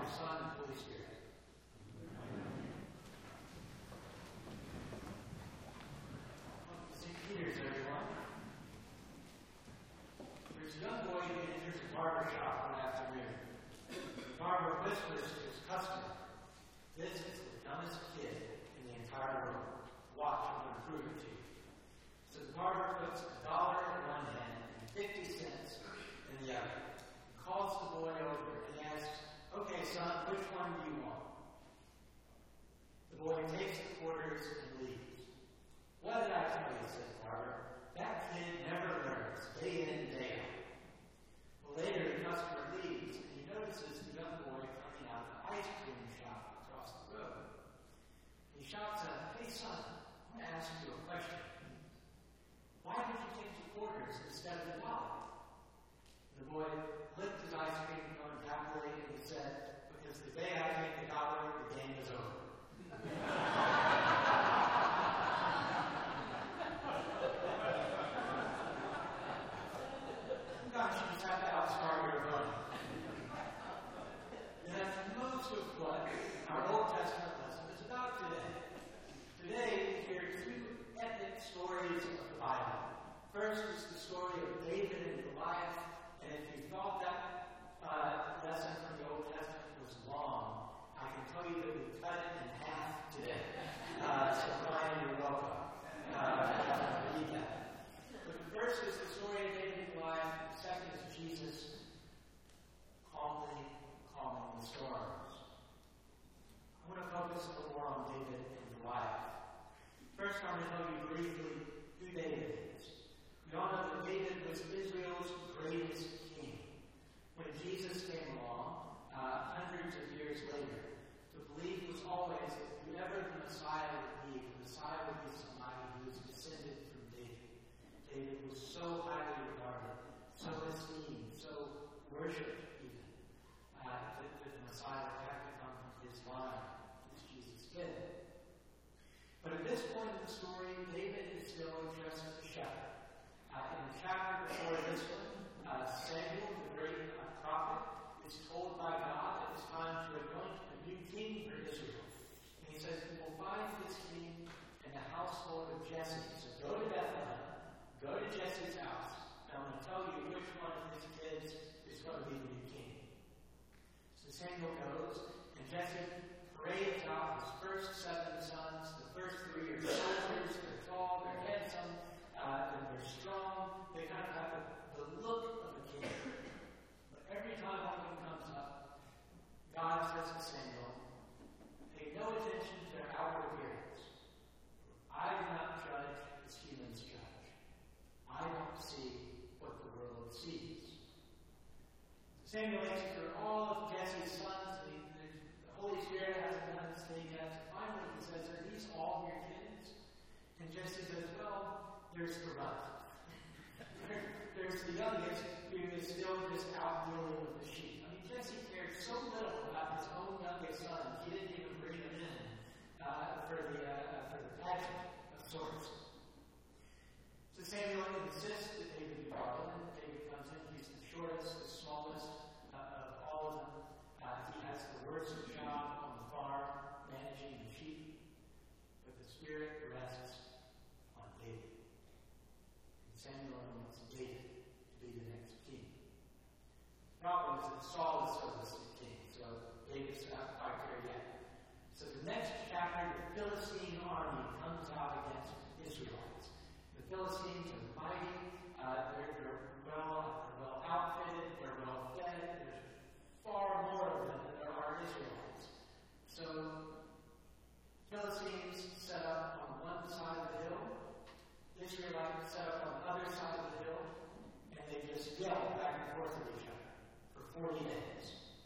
and the Son, and the Holy Spirit. Welcome to St. Peter's, everyone. There's a young boy who enters a barber shop one afternoon. The barber whispers to his customer, "This is the dumbest kid in the entire world. Watch, I'm going to prove it to you." So the barber puts $1 in one hand and 50 cents in the other. He calls the boy over and he asks, "Okay, son, which one do you want?" The boy takes the quarters and leaves. "What did I tell you?" said the barber. "That kid never learns, day in, day out." Well, later the customer leaves and he notices the young boy coming out of the ice cream shop across the road. He shouts out, "Hey son, I'm going to ask you a question. Why did you take the quarters instead of the $1?" The boy licked his ice cream cone happily and he said, "Because the day I take the $1, the game is over." Gosh, you just have to outsmart your opponent. And that's most of what our Old Testament lesson is about today. Today we hear two epic stories of the Bible. First is the story of David and Goliath, and if you thought that lesson from the Old Testament was long, I can tell you that we cut it in half today. So Brian, you're welcome. Read that. But the first is the story of David and Goliath, and the second is Jesus calmly calming the storms. I want to focus a little more on David and Goliath. First, I'm going to tell you briefly who David is. We all know that David was Israel's greatest king. When Jesus came along, hundreds of years later, the belief was always that whoever the Messiah would be somebody who was descended from David. David was so highly regarded, so esteemed, so worshipped even, that the Messiah would have to come from his line, as Jesus did. But at this point in the story, David is still just a shepherd. In the chapter before this one, Samuel, the great prophet, is told by God that it's time to anoint a new king for Israel. And he says, "We will find this king in the household of Jesse. So go to Bethlehem, go to Jesse's house, and I'm going to tell you which one of his kids is going to be the new king." So Samuel goes, and Jesse parades out his first 7 sons. The first 3 are soldiers. They're tall, they're handsome, and they're strong. They kind of have the look of a king. But every time one of them comes up, God says to Samuel, "Pay no attention to their outward appearance. I do not judge as humans judge. I don't see what the world sees." Samuel makes it through all of Jesse's sons. The Holy Spirit hasn't done his thing yet. So finally he says, "Are these all your kids?" And Jesse says, "Well, there's the runt. There's the youngest who is still just out dealing with the sheep." I mean, Jesse cared so little about his own youngest son, he didn't even bring him in for the pageant of sorts. So Samuel insists that David be brought in. David comes in. He's the shortest, the smallest of all of them. He has the worst job on the farm, managing the sheep. But the Spirit rests on David. And Samuel wants David to be the next king. The problem is that Saul is still the king, so David's not quite there yet. So the next chapter, the Philistine army comes out against the Israelites. The Philistines are mighty, they're well outfitted, they're well fed, there's far more of them than there are Israelites. So Philistines set up on one side of the hill, Israelites set up on the other side of the hill, and they just yell back and forth at each other for 40 days.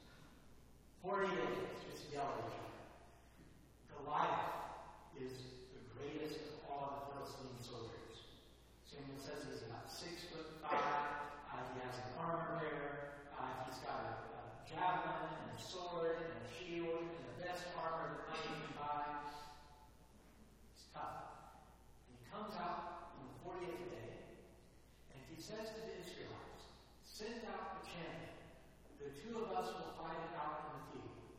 40 days, just yell at each other. Goliath is the greatest of all the Philistine soldiers. Samuel says he's about 6'5". He has an armor bearer. He's got a javelin and a sword and a shield and the best armor that money can buy. He's tough. And he comes out on the 40th day, and he says to the Israelites, "Send out the champion. The two of us will fight it out in the field."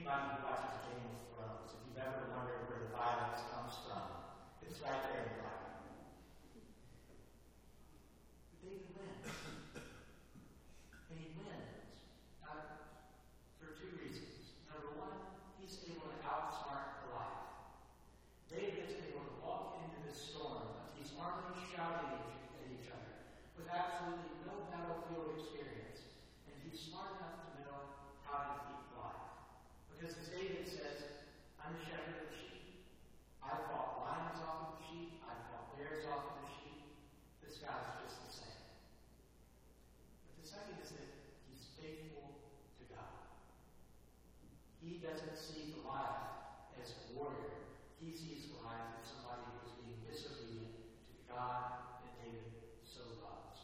anybody who watches Game of Thrones, if you've ever wondered where the violence comes from, it's right there in the Bible. But David wins. And he wins for two reasons. Number one, he's able to outsmart Goliath. David is able to walk into the storm of these armies shouting at each other with absolutely no battlefield experience. And he's smart enough to know how to defeat Goliath. Because as David says, I'm a shepherd of sheep. I fought lions off of the sheep. I fought bears off of the sheep. This guy's just the same. But the second is that he's faithful to God. He doesn't see Goliath as a warrior. He sees Goliath as somebody who is being disobedient to the God that David so loves.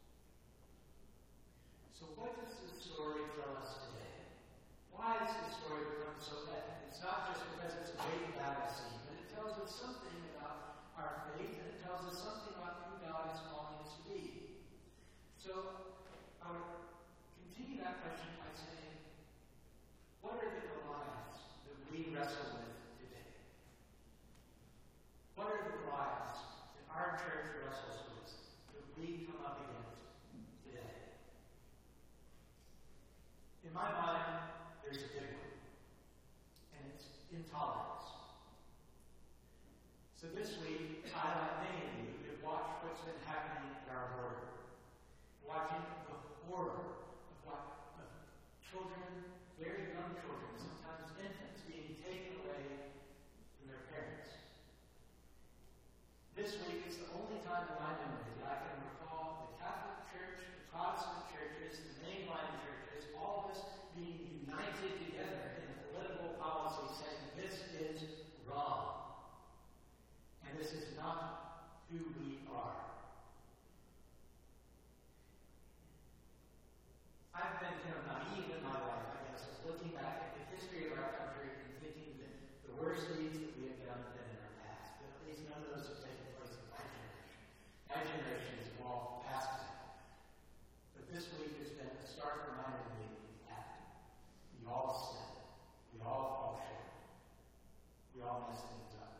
So what does this story tell us today? Why has this story become so epic? It's not just because it's a great battle scene, but it tells us something about our faith, and it tells us something about who God is calling us to be. So I would continue that question by saying, what are the Goliaths that we wrestle with today? What are the Goliaths that our church wrestles with that we come up against today? In my mind, there's a big one, and it's intolerance. So this week, I, like many of you, have watched what's been happening at our border, watching the horror of children, very young children, sometimes infants, being taken away from their parents. This week is the only time in my memory that I can recall the Catholic Church, the Protestant churches, the mainline churches, all of us being united together in a political policy saying this is wrong. And this is not who we are. I've been kind of naive in my life, I guess, of looking back at the history of our country and thinking that the worst deeds that we have done have been in our past. But at least none of those have taken place in my generation. My generation has evolved past that. But this week has been a stark reminder to me that we have. We all sin. We all fall short. We all mess things up.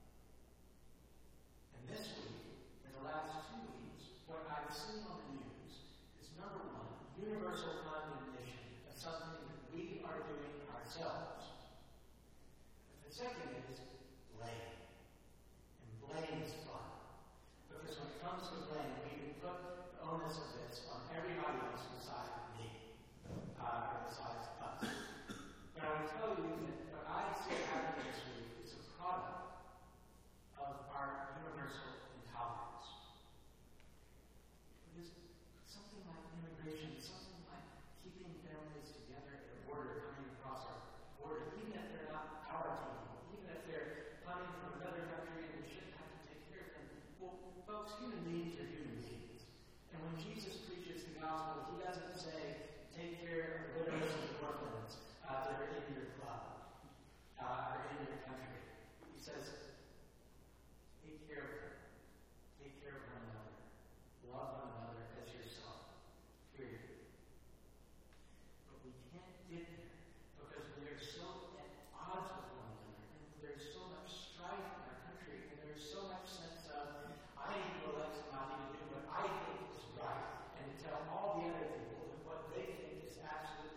And this week, in the last 2 weeks, what I've seen on the news is, number one, universal condemnation of something that we are doing ourselves. But the second is blame. And blame is fun. Because when it comes to blame, we can put the onus of this on everybody else besides me, or besides us. But I will tell you that what I see happening this week is a product of our universal intolerance. It is something like immigration, something like keeping families together at a border, coming across our border, even if they're not our people, even if they're coming from another country and we shouldn't have to take care of them. Well, folks, human beings are human beings. And when Jesus preaches the gospel, he doesn't say, take care of widows and orphans that are in your club or in your country. He says, take care of them. Take care of one another. Love one another as yourself. Period. But we can't get there because we are so at odds with one another. And there's so much strife in our country. And there's so much sense of, I need to elect somebody to do what I think is right. And to tell all the other people that what they think is absolutely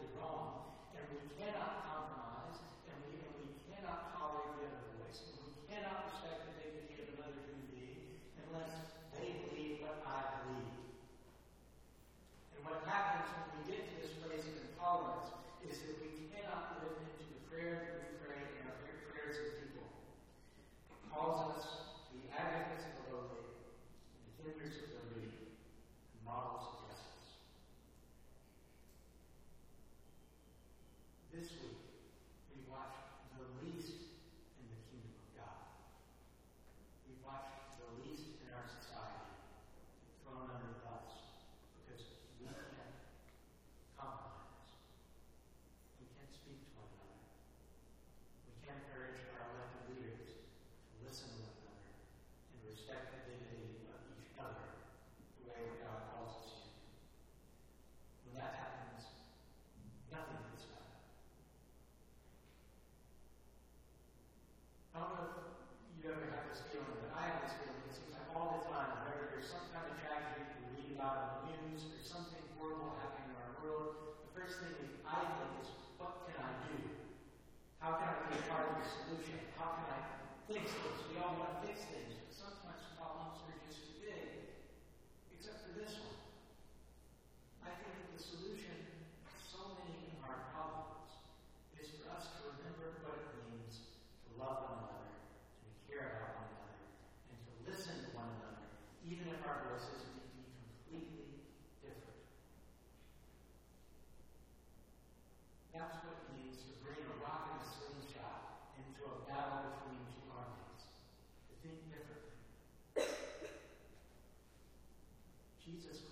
solution. How can I fix this? We all want to fix things, but sometimes problems are just too big, except for this one. I think that the solution to so many of our problems is for us to remember what it means to love one another, and to care about one another, and to listen to one another, even if our voices may be completely different. That's what it means to bring a rock and a slingshot into a battle between two armies. To think differently. Jesus